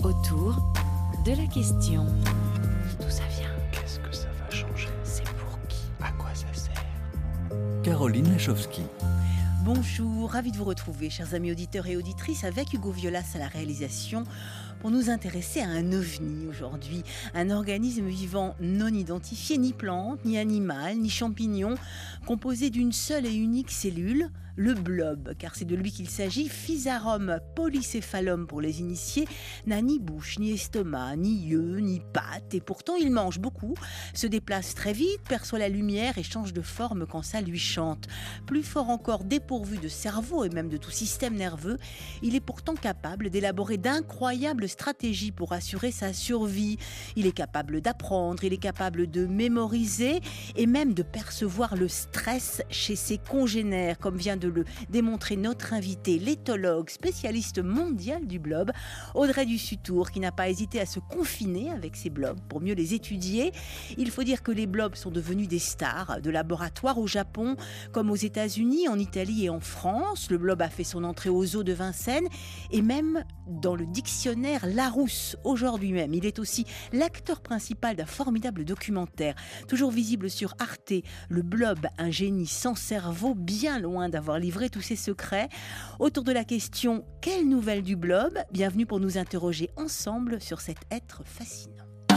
Autour de la question. D'où ça vient? Qu'est-ce que ça va changer? C'est pour qui? À quoi ça sert? Caroline Lachowski. Bonjour, ravi de vous retrouver, chers amis auditeurs et auditrices, avec Hugo Violas à la réalisation, pour nous intéresser à un ovni aujourd'hui, un organisme vivant non identifié, ni plante, ni animal, ni champignon, composé d'une seule et unique cellule, le blob, car c'est de lui qu'il s'agit. Physarum polycéphalum pour les initiés, n'a ni bouche, ni estomac, ni yeux, ni pattes, et pourtant il mange beaucoup, se déplace très vite, perçoit la lumière et change de forme quand ça lui chante. Plus fort encore, dépourvu de cerveau et même de tout système nerveux, il est pourtant capable d'élaborer d'incroyables stratégies pour assurer sa survie. Il est capable d'apprendre, il est capable de mémoriser et même de percevoir le stress chez ses congénères, comme vient de le démontrer notre invité, l'éthologue, spécialiste mondial du blob, Audrey Dussutour, qui n'a pas hésité à se confiner avec ses blobs pour mieux les étudier. Il faut dire que les blobs sont devenus des stars de laboratoire au Japon, comme aux États-Unis, en Italie et en France. Le blob a fait son entrée aux zoos de Vincennes et même dans le dictionnaire Larousse aujourd'hui même. Il est aussi l'acteur principal d'un formidable documentaire, toujours visible sur Arte, Le blob, un génie sans cerveau, bien loin d'avoir livré tous ses secrets. Autour de la question « Quelle nouvelle du blob ?» Bienvenue pour nous interroger ensemble sur cet être fascinant.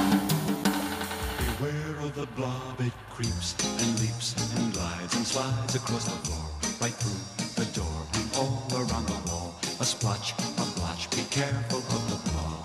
Beware of the blob, it creeps and leaps and glides and slides across the floor, right through the door and all around the wall. A splotch, a blotch, be careful of the blob.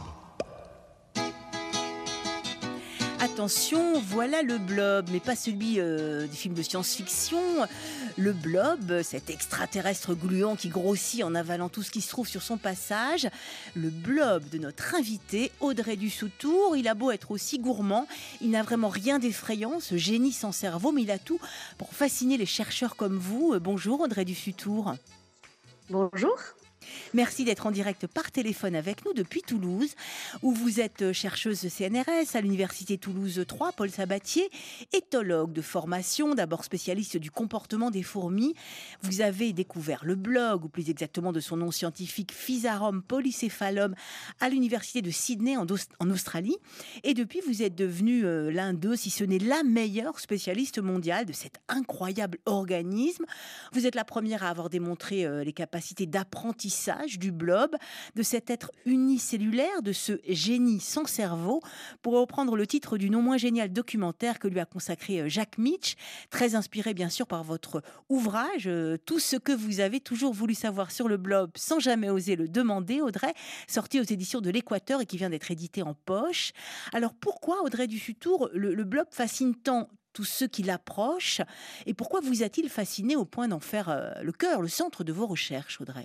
Attention, voilà le blob, mais pas celui des films de science-fiction. Le blob, cet extraterrestre gluant qui grossit en avalant tout ce qui se trouve sur son passage. Le blob de notre invité, Audrey Dussutour. Il a beau être aussi gourmand, il n'a vraiment rien d'effrayant, ce génie sans cerveau, mais il a tout pour fasciner les chercheurs comme vous. Bonjour Audrey Dussutour. Bonjour. Merci d'être en direct par téléphone avec nous depuis Toulouse, où vous êtes chercheuse CNRS à l'Université Toulouse 3, Paul Sabatier, éthologue de formation, d'abord spécialiste du comportement des fourmis. Vous avez découvert le blob, ou plus exactement de son nom scientifique, Physarum polycéphalum, à l'Université de Sydney en Australie. Et depuis, vous êtes devenu l'un d'eux, si ce n'est la meilleure spécialiste mondiale de cet incroyable organisme. Vous êtes la première à avoir démontré les capacités d'apprentissage du blob, de cet être unicellulaire, de ce génie sans cerveau, pour reprendre le titre du non moins génial documentaire que lui a consacré Jack Mitch, très inspiré bien sûr par votre ouvrage, tout ce que vous avez toujours voulu savoir sur le blob sans jamais oser le demander, Audrey, sorti aux éditions de l'Équateur et qui vient d'être édité en poche. Alors pourquoi, Audrey Dussutour, le blob fascine tant tous ceux qui l'approchent, et pourquoi vous a-t-il fasciné au point d'en faire le cœur, le centre de vos recherches, Audrey ?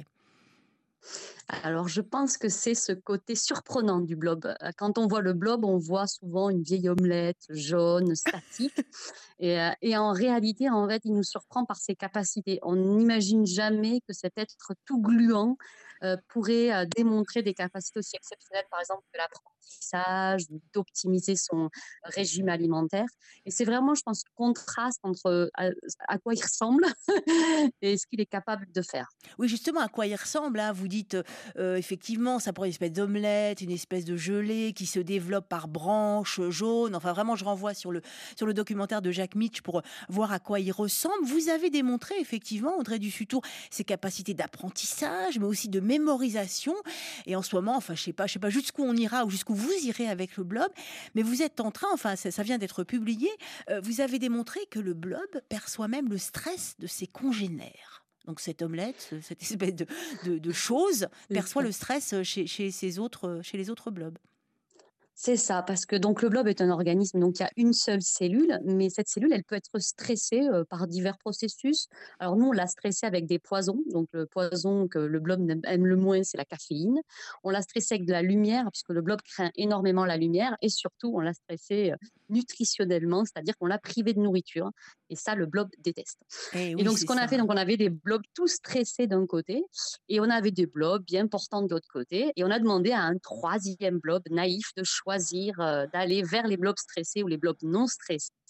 Alors, je pense que c'est ce côté surprenant du blob. Quand on voit le blob, on voit souvent une vieille omelette jaune, statique. Et en réalité, en fait, il nous surprend par ses capacités. On n'imagine jamais que cet être tout gluant pourrait démontrer des capacités aussi exceptionnelles, par exemple, que l'apprentissage, ou d'optimiser son régime alimentaire. Et c'est vraiment, je pense, le contraste entre à quoi il ressemble et ce qu'il est capable de faire. Oui, justement, à quoi il ressemble, hein ? Vous dites, effectivement, ça pourrait être une espèce d'omelette, une espèce de gelée qui se développe par branches jaunes. Enfin, vraiment, je renvoie sur le documentaire de Jack Mitch pour voir à quoi il ressemble. Vous avez démontré, effectivement, Audrey Dussutour, ses capacités d'apprentissage, mais aussi de mémorisation. Et en ce moment, enfin, je sais pas jusqu'où on ira ou jusqu'où vous irez avec le blob, mais vous êtes en train, enfin, ça vient d'être publié, vous avez démontré que le blob perçoit même le stress de ses congénères. Donc cette omelette, cette espèce de chose, perçoit le stress chez les autres blobs. C'est ça, parce que donc le blob est un organisme, donc il y a une seule cellule, mais cette cellule, elle peut être stressée par divers processus. Alors nous, on l'a stressée avec des poisons, donc le poison que le blob aime le moins, c'est la caféine. On l'a stressée avec de la lumière, puisque le blob craint énormément la lumière, et surtout, on l'a stressée nutritionnellement, c'est-à-dire qu'on l'a privé de nourriture, et ça, le blob déteste. Et Et oui, donc, ce c'est qu'on a ça. fait, donc on avait des blobs tout stressés d'un côté, et on avait des blobs bien portants de l'autre côté, et on a demandé à un troisième blob naïf de choisir d'aller vers les blobs stressés ou les blobs non stressés,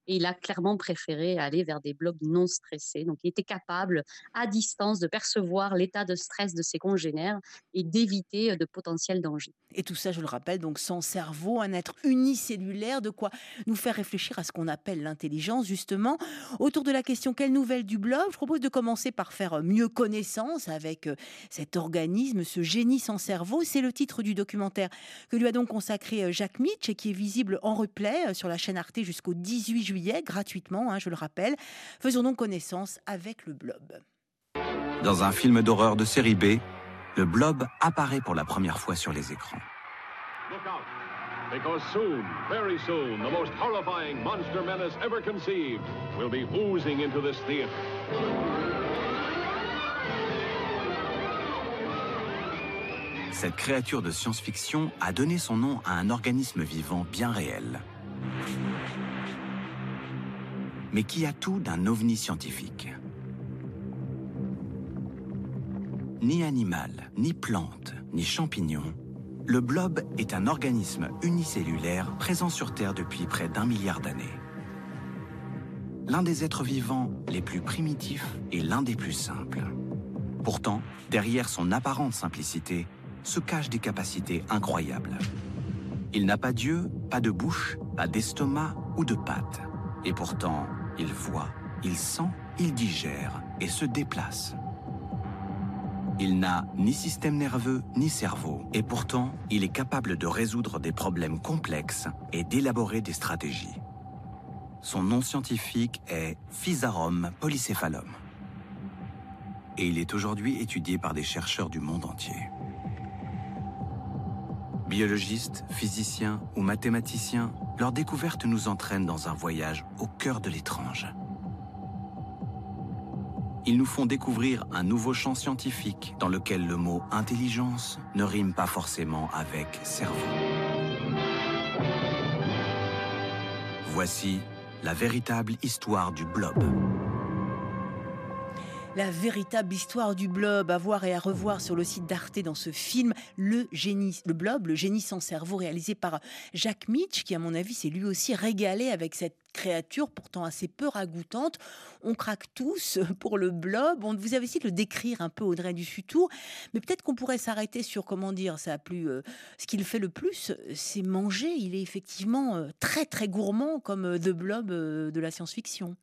et il a clairement préféré aller vers des blobs non stressés. Donc, il était capable, à distance, de percevoir l'état de stress de ses congénères et d'éviter de potentiels dangers. Et tout ça, je le rappelle, donc sans cerveau, un être unicellulaire, de quoi nous faire réfléchir à ce qu'on appelle l'intelligence, justement. Autour de la question quelle nouvelle du blob, je propose de commencer par faire mieux connaissance avec cet organisme, ce génie sans cerveau. C'est le titre du documentaire que lui a donc consacré Jacques Mitch et qui est visible en replay sur la chaîne Arte jusqu'au 18 juillet, gratuitement, je le rappelle. Faisons donc connaissance avec le blob. Dans un film d'horreur de série B, le blob apparaît pour la première fois sur les écrans. Look out, because soon, very soon, the most horrifying monster menace ever conceived will be oozing into this theater. Cette créature de science-fiction a donné son nom à un organisme vivant bien réel, mais qui a tout d'un ovni scientifique. Ni animal, ni plante, ni champignon, le blob est un organisme unicellulaire présent sur Terre depuis près d'1 milliard d'années. L'un des êtres vivants les plus primitifs et l'un des plus simples. Pourtant, derrière son apparente simplicité, se cachent des capacités incroyables. Il n'a pas d'yeux, pas de bouche, pas d'estomac ou de pattes. Et pourtant, il voit, il sent, il digère et se déplace. Il n'a ni système nerveux ni cerveau, et pourtant, il est capable de résoudre des problèmes complexes et d'élaborer des stratégies. Son nom scientifique est Physarum polycéphalum. Et il est aujourd'hui étudié par des chercheurs du monde entier. Biologistes, physiciens ou mathématiciens, leur découverte nous entraîne dans un voyage au cœur de l'étrange. Ils nous font découvrir un nouveau champ scientifique dans lequel le mot intelligence ne rime pas forcément avec cerveau. Voici la véritable histoire du blob. La véritable histoire du blob, à voir et à revoir sur le site d'Arte dans ce film, le blob, le génie sans cerveau, réalisé par Jacques Mitch, qui à mon avis s'est lui aussi régalé avec cette créature pourtant assez peu ragoûtante. On craque tous pour le blob. Vous avez essayé de le décrire un peu, Audrey Dussutour, mais peut-être qu'on pourrait s'arrêter sur, ce qu'il fait le plus, c'est manger. Il est effectivement très très gourmand comme The Blob de la science-fiction.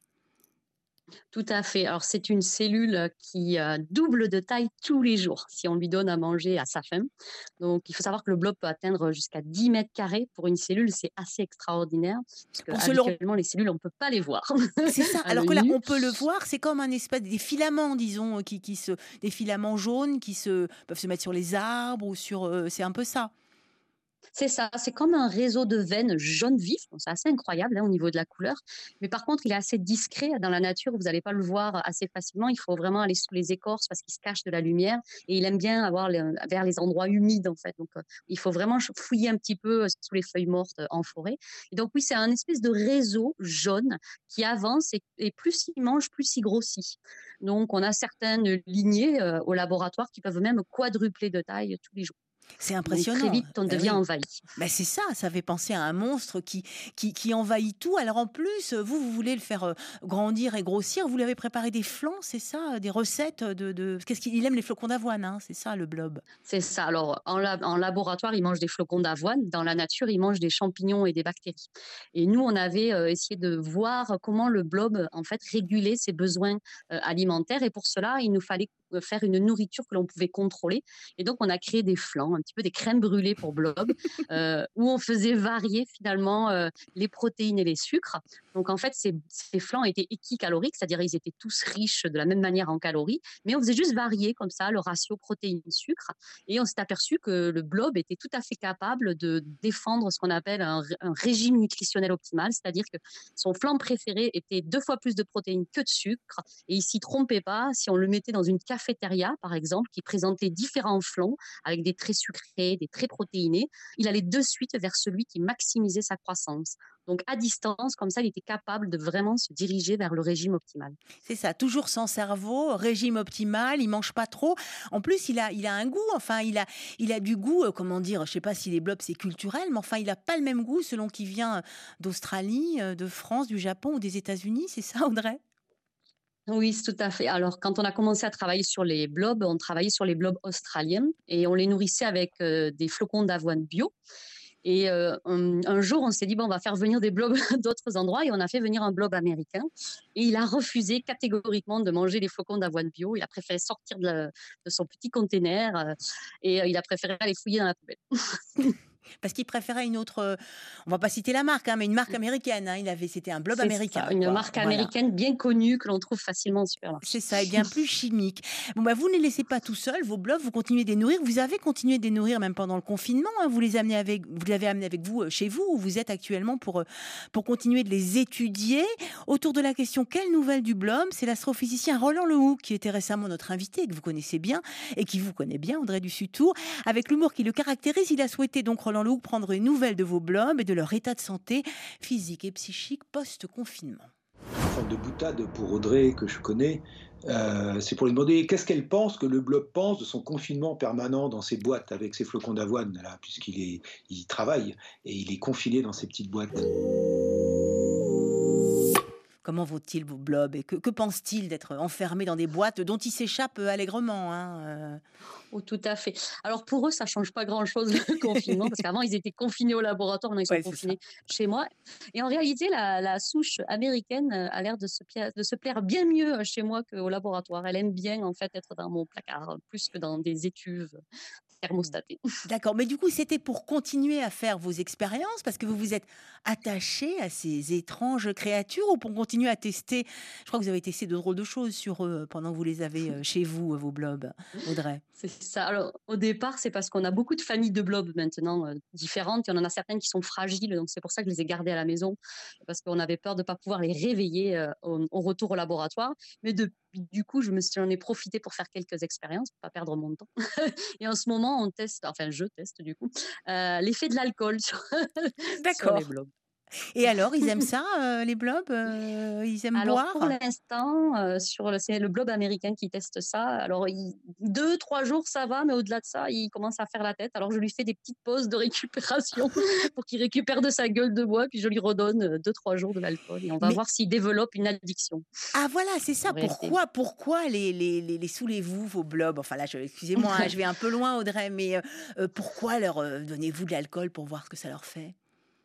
Tout à fait. Alors, c'est une cellule qui double de taille tous les jours si on lui donne à manger à sa faim. Donc, il faut savoir que le blob peut atteindre jusqu'à 10 mètres carrés. Pour une cellule, c'est assez extraordinaire. Parce que habituellement, les cellules, on ne peut pas les voir. C'est ça. Alors que là, on peut le voir. C'est comme un espèce des filaments, disons, des filaments jaunes qui peuvent se mettre sur les arbres ou sur. C'est un peu ça. C'est ça, c'est comme un réseau de veines jaune vif, donc c'est assez incroyable au niveau de la couleur. Mais par contre, il est assez discret dans la nature, vous n'allez pas le voir assez facilement. Il faut vraiment aller sous les écorces parce qu'il se cache de la lumière et il aime bien avoir vers les endroits humides en fait. Donc il faut vraiment fouiller un petit peu sous les feuilles mortes en forêt. Et donc oui, c'est un espèce de réseau jaune qui avance et plus il mange, plus il grossit. Donc on a certaines lignées au laboratoire qui peuvent même quadrupler de taille tous les jours. C'est impressionnant. Donc, très vite, on devient envahi. C'est ça, ça fait penser à un monstre qui envahit tout. Alors en plus, vous voulez le faire grandir et grossir. Vous lui avez préparé des flans, c'est ça? Des recettes Qu'est-ce qu'il aime les flocons d'avoine, c'est ça le blob? C'est ça. Alors en laboratoire, il mange des flocons d'avoine. Dans la nature, il mange des champignons et des bactéries. Et nous, on avait essayé de voir comment le blob en fait régulait ses besoins alimentaires. Et pour cela, il nous fallait faire une nourriture que l'on pouvait contrôler. Et donc, on a créé des flans, un petit peu des crèmes brûlées pour blob, où on faisait varier finalement les protéines et les sucres. Donc, en fait, ces flans étaient équicaloriques, c'est-à-dire ils étaient tous riches de la même manière en calories, mais on faisait juste varier comme ça le ratio protéines-sucre. Et on s'est aperçu que le blob était tout à fait capable de défendre ce qu'on appelle un régime nutritionnel optimal, c'est-à-dire que son flan préféré était 2 fois plus de protéines que de sucre. Et il ne s'y trompait pas si on le mettait dans une cafétéria, par exemple, qui présentait différents flans avec des traits sucrés, des traits protéinés. Il allait de suite vers celui qui maximisait sa croissance. Donc à distance, comme ça, il était capable de vraiment se diriger vers le régime optimal. C'est ça, toujours sans cerveau, régime optimal, il mange pas trop. En plus, il a un goût, enfin, il a du goût, comment dire, je sais pas si les blobs c'est culturel, mais enfin, il a pas le même goût selon qu'il vient d'Australie, de France, du Japon ou des États-Unis, c'est ça, Audrey? Oui, c'est tout à fait. Alors, quand on a commencé à travailler sur les blobs, on travaillait sur les blobs australiens et on les nourrissait avec des flocons d'avoine bio. Et un jour, on s'est dit, bon, on va faire venir des blobs d'autres endroits et on a fait venir un blob américain. Et il a refusé catégoriquement de manger les flocons d'avoine bio. Il a préféré sortir de son petit container et il a préféré aller fouiller dans la poubelle. Parce qu'il préférait une autre, on va pas citer la marque, hein, mais une marque américaine. Hein, c'était un blob C'est américain, ça, une quoi. marque Voilà. américaine bien connue que l'on trouve facilement au supermarché. C'est ça, et bien plus chimique. Bon, bah, vous ne les laissez pas tout seuls, vos blobs, vous continuez de les nourrir. Vous avez continué de les nourrir même pendant le confinement. Hein, vous les avez amenés avec vous chez vous, où vous êtes actuellement pour continuer de les étudier. Autour de la question, quelle nouvelle du blob? C'est l'astrophysicien Roland Lehoucq, qui était récemment notre invité, que vous connaissez bien, et qui vous connaît bien, Audrey Dussutour. Avec l'humour qui le caractérise, il a souhaité donc, Roland Lehoucq, prendre une nouvelle de vos blobs et de leur état de santé physique et psychique post-confinement. Une sorte de boutade pour Audrey que je connais, c'est pour lui demander qu'est-ce qu'elle pense, que le blob pense de son confinement permanent dans ses boîtes avec ses flocons d'avoine, là, puisqu'il travaille et il est confiné dans ses petites boîtes. Comment vont-ils vos blobs et que pense-t-il d'être enfermé dans des boîtes dont il s'échappe allègrement, hein? Oh, tout à fait. Alors pour eux, ça change pas grand-chose le confinement, parce qu'avant ils étaient confinés au laboratoire, maintenant ils sont Ouais, c'est ça. confinés chez moi. Et en réalité, la souche américaine a l'air de se plaire bien mieux chez moi qu'au laboratoire. Elle aime bien en fait être dans mon placard, plus que dans des étuves thermostatées. D'accord, mais du coup, c'était pour continuer à faire vos expériences parce que vous vous êtes attaché à ces étranges créatures ou pour continuer à tester? Je crois que vous avez testé de drôles de choses sur eux pendant que vous les avez chez vous, vos blobs, Audrey. C'est ça. Alors, au départ, c'est parce qu'on a beaucoup de familles de blobs maintenant différentes et on en a certaines qui sont fragiles. Donc, c'est pour ça que je les ai gardées à la maison parce qu'on avait peur de ne pas pouvoir les réveiller au retour au laboratoire. Mais du coup, j'en ai profité pour faire quelques expériences, pour ne pas perdre mon temps. Et en ce moment, on teste, enfin, je teste du coup, l'effet de l'alcool sur les D'accord. blobs. Et alors, ils aiment ça, les blobs? Ils aiment Alors pour boire? l'instant, c'est le blob américain qui teste ça. Alors 2-3 jours ça va, mais au-delà de ça, il commence à faire la tête. Alors je lui fais des petites pauses de récupération pour qu'il récupère de sa gueule de bois, puis je lui redonne 2-3 jours de l'alcool et on va Mais voir s'il développe une addiction ah voilà, c'est en ça. réalité. Pourquoi les saoulez-vous, vos blobs? Enfin là, excusez-moi, hein, je vais un peu loin, Audrey, mais pourquoi leur donnez-vous de l'alcool pour voir ce que ça leur fait?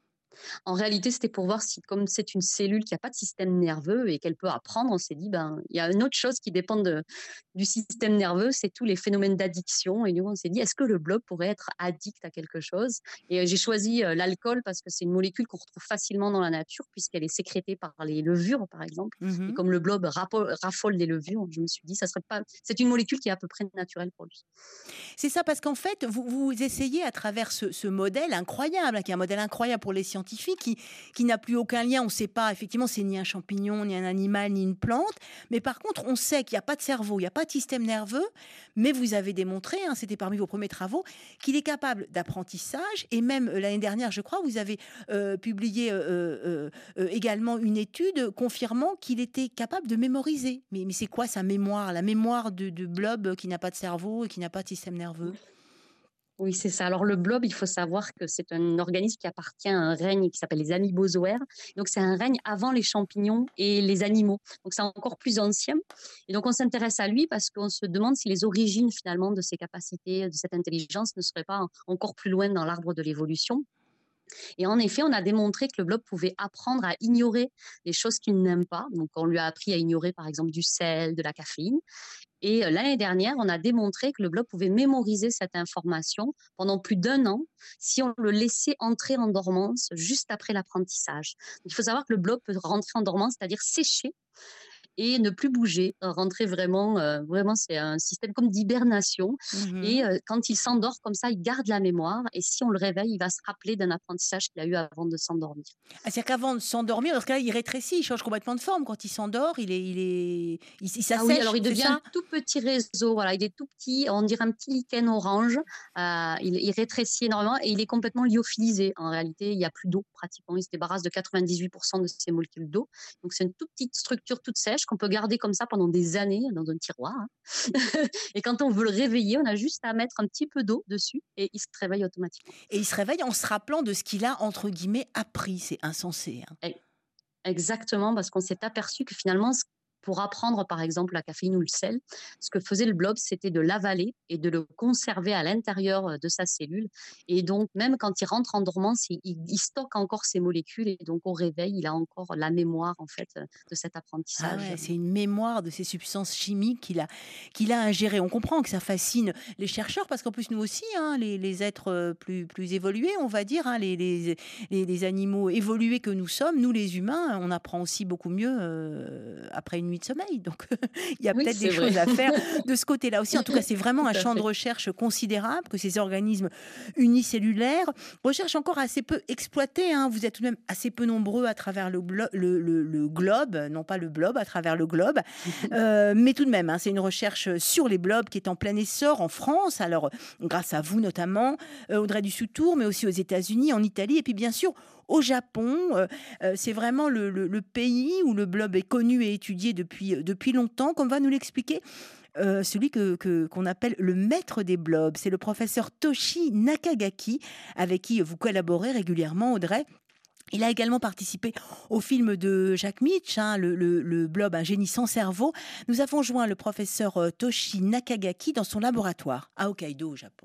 En réalité, c'était pour voir si, comme c'est une cellule qui a pas de système nerveux et qu'elle peut apprendre, on s'est dit, ben, il y a une autre chose qui dépend du système nerveux, c'est tous les phénomènes d'addiction. Et nous, on s'est dit, est-ce que le blob pourrait être addict à quelque chose? Et j'ai choisi l'alcool parce que c'est une molécule qu'on retrouve facilement dans la nature puisqu'elle est sécrétée par les levures, par exemple. Et Mmh. comme le blob raffole des levures, je me suis dit, ça serait pas, c'est une molécule qui est à peu près naturelle pour lui. C'est ça, parce qu'en fait, vous essayez à travers ce modèle incroyable, hein, qui est un modèle incroyable pour les scientifiques, qui n'a plus aucun lien. On ne sait pas, effectivement, c'est ni un champignon, ni un animal, ni une plante. Mais par contre, on sait qu'il n'y a pas de cerveau, il n'y a pas de système nerveux. Mais vous avez démontré, hein, c'était parmi vos premiers travaux, qu'il est capable d'apprentissage. Et même l'année dernière, je crois, vous avez publié également une étude confirmant qu'il était capable de mémoriser. Mais c'est quoi sa mémoire? La mémoire de blob qui n'a pas de cerveau et qui n'a pas de système nerveux? Oui, c'est ça. Alors, le blob, il faut savoir que c'est un organisme qui appartient à un règne qui s'appelle les amoebozoaires. Donc, c'est un règne avant les champignons et les animaux. Donc, c'est encore plus ancien. Et donc, on s'intéresse à lui parce qu'on se demande si les origines, finalement, de ses capacités, de cette intelligence ne seraient pas encore plus loin dans l'arbre de l'évolution. Et en effet, on a démontré que le blob pouvait apprendre à ignorer les choses qu'il n'aime pas. Donc, on lui a appris à ignorer, par exemple, du sel, de la caféine. Et l'année dernière, on a démontré que le blob pouvait mémoriser cette information pendant plus d'1 an si on le laissait entrer en dormance juste après l'apprentissage. Il faut savoir que le blob peut rentrer en dormance, c'est-à-dire sécher. et ne plus bouger, rentrer vraiment c'est un système comme d'hibernation et quand il s'endort comme ça, il garde la mémoire et si on le réveille, il va se rappeler d'un apprentissage qu'il a eu avant de s'endormir. Ah, c'est-à-dire qu'avant de s'endormir, dans ce cas-là, il rétrécit, il change complètement de forme. Quand il s'endort, il Ah oui, s'assèche, alors il c'est devient un ça? tout petit réseau, voilà, il est tout petit, on dirait un petit lichen orange, il rétrécit énormément et il est complètement lyophilisé. En réalité, il y a plus d'eau pratiquement, il se débarrasse de 98 de ses molécules d'eau. Donc c'est une toute petite structure toute sèche qu'on peut garder comme ça pendant des années dans un tiroir, hein. Et quand on veut le réveiller, on a juste à mettre un petit peu d'eau dessus et il se réveille automatiquement. Et il se réveille en se rappelant de ce qu'il a, entre guillemets, «appris». C'est insensé, hein. E Exactement, parce qu'on s'est aperçu que finalement, pour apprendre par exemple la caféine ou le sel, ce que faisait le blob, c'était de l'avaler et de le conserver à l'intérieur de sa cellule. Et donc, même quand il rentre en dormance, il stocke encore ces molécules et donc au réveil, il a encore la mémoire en fait de cet Ah apprentissage. ouais, c'est une mémoire de ces substances chimiques qu'il a ingérées. On comprend que ça fascine les chercheurs parce qu'en plus nous aussi, hein, les êtres plus évolués, on va dire, hein, les animaux évolués que nous sommes, nous les humains, on apprend aussi beaucoup mieux après une nuit de sommeil. Donc il y a Oui, peut-être des c'est vrai. choses à faire de ce côté-là aussi. En tout cas, c'est vraiment Tout un à champ de fait. recherche considérable que ces organismes unicellulaires, recherche encore assez peu exploitée, hein. Vous êtes tout de même assez peu nombreux à travers le globe, non pas le blob, à travers le globe. Mais tout de même, hein, c'est une recherche sur les blobs qui est en plein essor en France. Alors, grâce à vous notamment, Audrey Dussutour, mais aussi aux États-Unis, en Italie, et puis bien sûr au Japon. C'est vraiment le pays où le blob est connu et étudié depuis longtemps, comme va nous l'expliquer celui qu'on appelle le maître des blobs. C'est le professeur Toshi Nakagaki, avec qui vous collaborez régulièrement, Audrey. Il a également participé au film de Jacques Mitch, hein, le blob, un génie sans cerveau. Nous avons joint le professeur Toshi Nakagaki dans son laboratoire à Hokkaido, au Japon.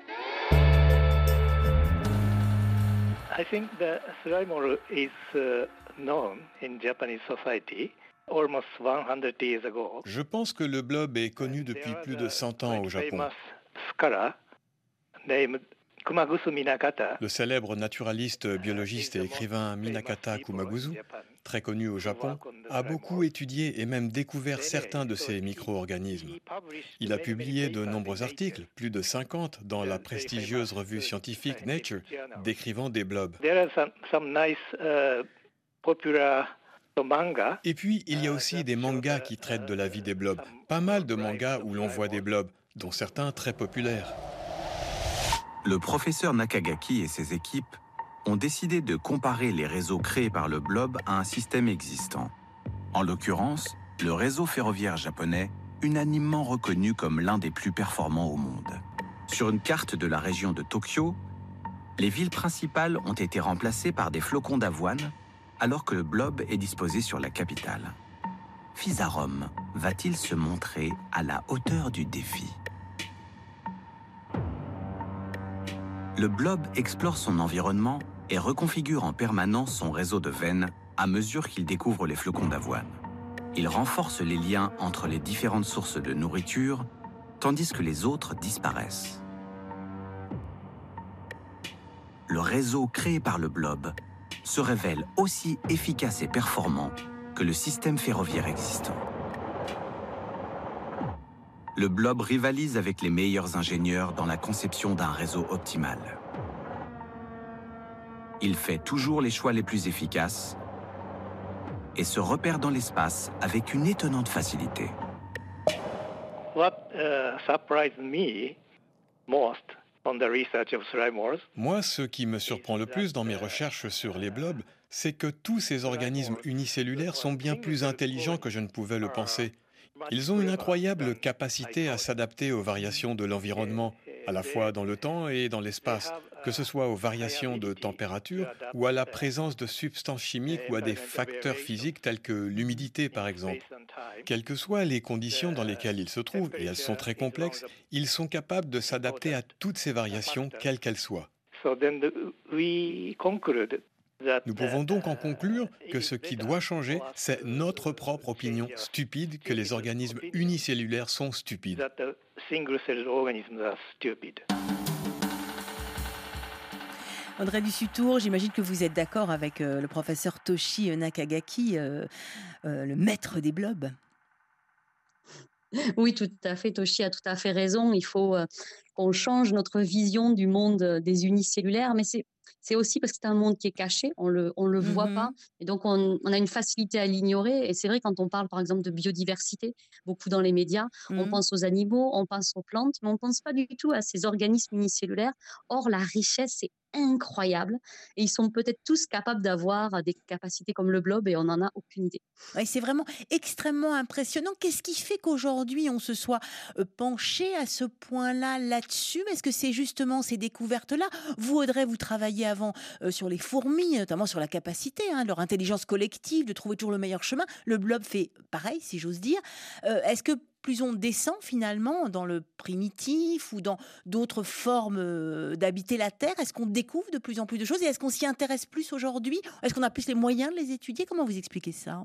I think the Suraimor is known in Japanese society almost 100 years ago. Je pense que le blob est connu depuis plus de 100 ans au Japon. Famous scholar named Kumagusu Minakata. Le célèbre naturaliste, biologiste et écrivain Minakata Kumagusu, très connu au Japon, a beaucoup étudié et même découvert certains de ces micro-organismes. Il a publié de nombreux articles, plus de 50, dans la prestigieuse revue scientifique Nature, décrivant des blobs. There are some nice popular manga. Et puis, il y a aussi des mangas qui traitent de la vie des blobs. Pas mal de mangas où l'on voit des blobs, dont certains très populaires. Le professeur Nakagaki et ses équipes ont décidé de comparer les réseaux créés par le blob à un système existant. En l'occurrence, le réseau ferroviaire japonais, unanimement reconnu comme l'un des plus performants au monde. Sur une carte de la région de Tokyo, les villes principales ont été remplacées par des flocons d'avoine, alors que le blob est disposé sur la capitale. Fisarom va-t-il se montrer à la hauteur du défi ? Le blob explore son environnement et reconfigure en permanence son réseau de veines à mesure qu'il découvre les flocons d'avoine. Il renforce les liens entre les différentes sources de nourriture, tandis que les autres disparaissent. Le réseau créé par le blob se révèle aussi efficace et performant que le système ferroviaire existant. Le blob rivalise avec les meilleurs ingénieurs dans la conception d'un réseau optimal. Il fait toujours les choix les plus efficaces et se repère dans l'espace avec une étonnante facilité. What surprised me most on the research of Suraimors. Moi, ce qui me surprend le plus dans mes recherches sur les blobs, c'est que tous ces organismes unicellulaires sont bien plus intelligents que je ne pouvais le penser. Ils ont une incroyable capacité à s'adapter aux variations de l'environnement, à la fois dans le temps et dans l'espace, que ce soit aux variations de température ou à la présence de substances chimiques ou à des facteurs physiques tels que l'humidité par exemple. Quelles que soient les conditions dans lesquelles ils se trouvent, et elles sont très complexes, ils sont capables de s'adapter à toutes ces variations, quelles qu'elles soient. Nous pouvons donc en conclure que ce qui doit changer, c'est notre propre opinion stupide que les organismes unicellulaires sont stupides. Audrey Dussutour, j'imagine que vous êtes d'accord avec le professeur Toshi Nakagaki, le maître des blobs. Oui, tout à fait. Toshi a tout à fait raison. Il faut qu'on change notre vision du monde des unicellulaires, mais c'est aussi parce que c'est un monde qui est caché, on le voit pas, Mhm. et donc on a une facilité à l'ignorer. Et c'est vrai, quand on parle par exemple de biodiversité, beaucoup dans les médias, on Mhm. pense aux animaux, on pense aux plantes, mais on pense pas du tout à ces organismes unicellulaires. Or, la richesse est incroyable, et ils sont peut-être tous capables d'avoir des capacités comme le blob, et on n'en a aucune idée. Ouais, c'est vraiment extrêmement impressionnant. Qu'est-ce qui fait qu'aujourd'hui on se soit penché à ce point-là là-dessus? Est-ce que c'est justement ces découvertes-là? Vous, Audrey, vous travaillez avant sur les fourmis, notamment sur la capacité, hein, leur intelligence collective, de trouver toujours le meilleur chemin. Le blob fait pareil, si j'ose dire. Est-ce que plus on descend finalement dans le primitif ou dans d'autres formes d'habiter la Terre, est-ce qu'on découvre de plus en plus de choses et est-ce qu'on s'y intéresse plus aujourd'hui? Est-ce qu'on a plus les moyens de les étudier? Comment vous expliquez ça?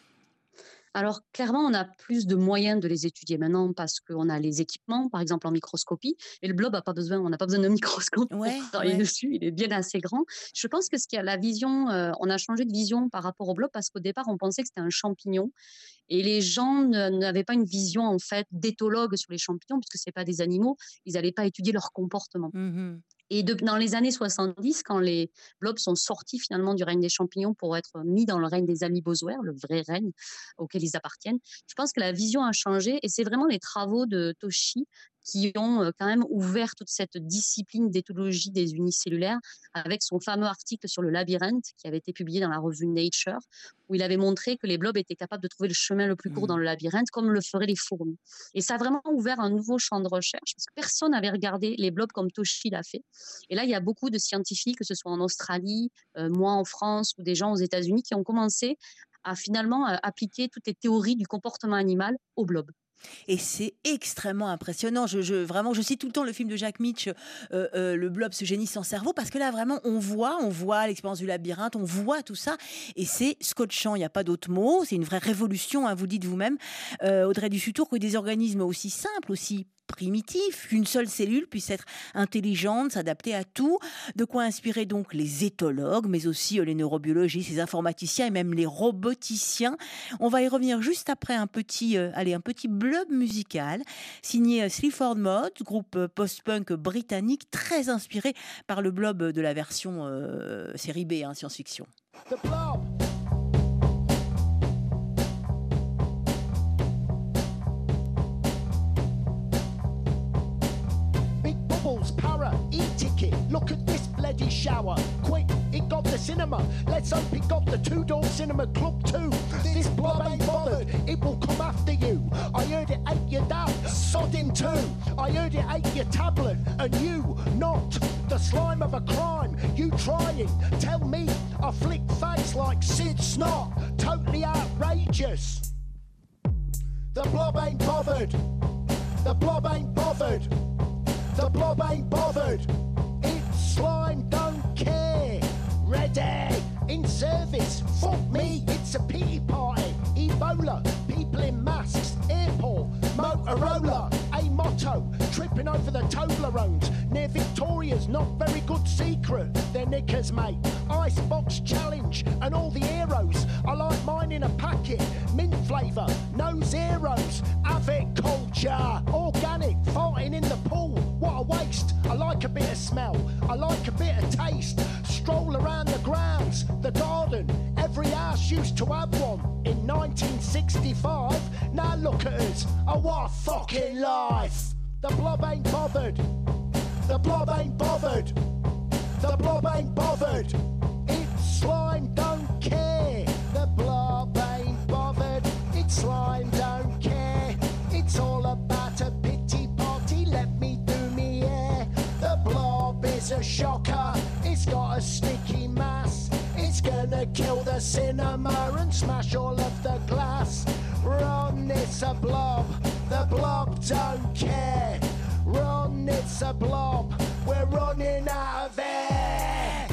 Alors, clairement, on a plus de moyens de les étudier maintenant parce qu'on a les équipements, par exemple en microscopie. Et le blob a pas besoin, on n'a pas besoin de microscope pour Ouais, travailler ouais. dessus. Il est bien assez grand. Je pense que ce qui a la vision, on a changé de vision par rapport au blob parce qu'au départ, on pensait que c'était un champignon. Et les gens n'avaient pas une vision, en fait, d'éthologue sur les champignons, puisque c'est pas des animaux. Ils n'allaient pas étudier leur comportement. Mhm. Et dans les années 70, quand les blobs sont sortis finalement du règne des champignons pour être mis dans le règne des amoebozoaires, le vrai règne auquel ils appartiennent, je pense que la vision a changé, et c'est vraiment les travaux de Toshi qui ont quand même ouvert toute cette discipline d'éthologie des unicellulaires, avec son fameux article sur le labyrinthe qui avait été publié dans la revue Nature, où il avait montré que les blobs étaient capables de trouver le chemin le plus court dans Mhm. le labyrinthe, comme le feraient les fourmis. Et ça a vraiment ouvert un nouveau champ de recherche, parce que personne n'avait regardé les blobs comme Toshi l'a fait. Et là, il y a beaucoup de scientifiques, que ce soit en Australie, moi en France, ou des gens aux États-Unis, qui ont commencé à finalement appliquer toutes les théories du comportement animal au blob. Et c'est extrêmement impressionnant. Vraiment, je cite tout le temps le film de Jack Mitch, Le blob, ce génie sans cerveau, parce que là, vraiment, on voit l'expérience du labyrinthe, on voit tout ça, et c'est scotchant. Il n'y a pas d'autre mot. C'est une vraie révolution, hein, vous dites vous-même, Audrey Dussutour, que des organismes aussi simples, aussi primitifs, qu'une seule cellule puisse être intelligente, s'adapter à tout, de quoi inspirer donc les éthologues, mais aussi les neurobiologistes, les informaticiens et même les roboticiens. On va y revenir juste après un petit blob musical signé Sleaford Mods, groupe post-punk britannique très inspiré par le blob de la version série B, hein, science-fiction. The blob. Big bubbles, para, e-ticket. Look at this bloody shower. Quick, it got the cinema. Let's hope it got the two-door cinema club too. This blob ain't bothered, it will come after you. I heard it ate your dad, sod him too. I heard it ate your tablet, and you, not the slime of a crime. You trying, tell me, I flick face like Sid Snot. Totally outrageous. The blob ain't bothered. The blob ain't bothered. The blob ain't bothered. It's slime, don't care. Ready, in service. Fuck me, it's a pity party. Ebola, people in masks. Airport, Motorola. A motto, tripping over the Toblerones. Near Victoria's not very good secret. They're knickers, mate. Icebox challenge and all the heroes. I like mine in a packet. Mint flavour, no zeros. Avec culture, organic, farting in the pool. What a waste. I like a bit of smell. I like a bit of taste. Stroll around the grounds, the garden. Every house used to have one in 1965. Now look at us. Oh, what a fucking life. The blob ain't bothered. The blob ain't bothered. The blob ain't bothered. It's slime, don't care. The blob ain't bothered. It's slime, don't care. It's all about a pity party. Let me do me hair. The blob is a shocker. It's got a sticky mass. It's gonna kill the cinema and smash all of the glass. Run, it's a blob. The blob don't care. Run, it's a blob. We're running out of air.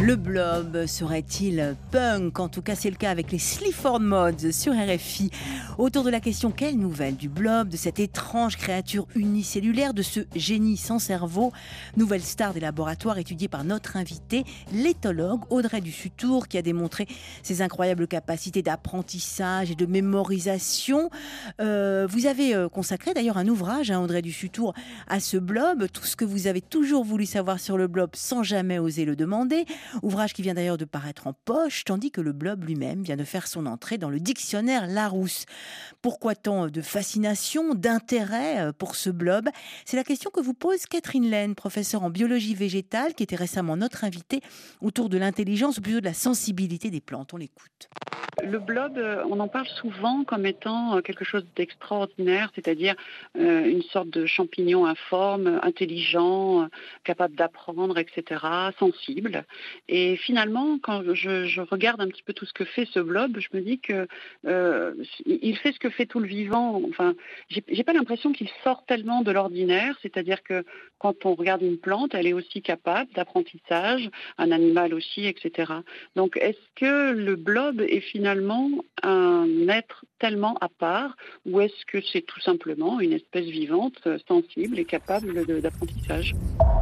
Le blob serait-il punk? En tout cas, c'est le cas avec les Sleaford Mods sur RFI. Autour de la question, quelle nouvelle du blob, de cette étrange créature unicellulaire, de ce génie sans cerveau? Nouvelle star des laboratoires étudiée par notre invité, l'éthologue Audrey Dussutour, qui a démontré ses incroyables capacités d'apprentissage et de mémorisation. Vous avez consacré d'ailleurs un ouvrage, Audrey Dussutour, à ce blob, tout ce que vous avez toujours voulu savoir sur le blob sans jamais oser le demander. Ouvrage qui vient d'ailleurs de paraître en poche, tandis que le blob lui-même vient de faire son entrée dans le dictionnaire Larousse. Pourquoi tant de fascination, d'intérêt pour ce blob? C'est la question que vous pose Catherine Laine, professeure en biologie végétale, qui était récemment notre invitée autour de l'intelligence, ou plutôt de la sensibilité des plantes. On l'écoute. Le blob, on en parle souvent comme étant quelque chose d'extraordinaire, c'est-à-dire une sorte de champignon informe, intelligent, capable d'apprendre, etc., sensible. Et finalement, quand je regarde un petit peu tout ce que fait ce blob, je me dis que il fait ce que fait tout le vivant. Enfin, j'ai pas l'impression qu'il sort tellement de l'ordinaire, c'est-à-dire que quand on regarde une plante, elle est aussi capable d'apprentissage, un animal aussi, etc. Donc, est-ce que le blob est finalement un être tellement à part, ou est-ce que c'est tout simplement une espèce vivante, sensible et capable d'apprentissage?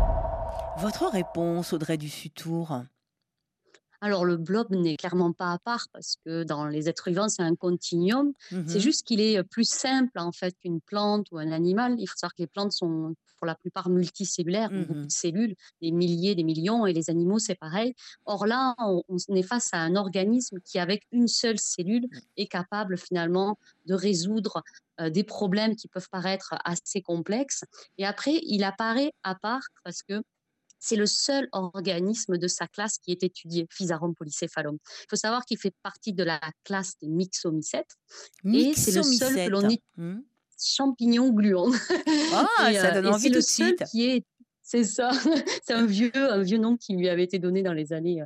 Votre réponse, Audrey Dussutour? Alors, le blob n'est clairement pas à part parce que dans les êtres vivants, c'est un continuum. C'est juste qu'il est plus simple en fait qu'une plante ou un animal. Il faut savoir que les plantes sont pour la plupart multicellulaires, beaucoup de cellules, des milliers, des millions, et les animaux, c'est pareil. Or là, on est face à un organisme qui, avec une seule cellule, est capable finalement de résoudre des problèmes qui peuvent paraître assez complexes. Et après, il apparaît à part parce que c'est le seul organisme de sa classe qui est étudié, Physarum polycephalum. Il faut savoir qu'il fait partie de la classe des myxomycètes. Et c'est le seul que l'on est champignon gluant. Ah, ça donne envie tout de suite. C'est ça, c'est un vieux nom qui lui avait été donné dans les années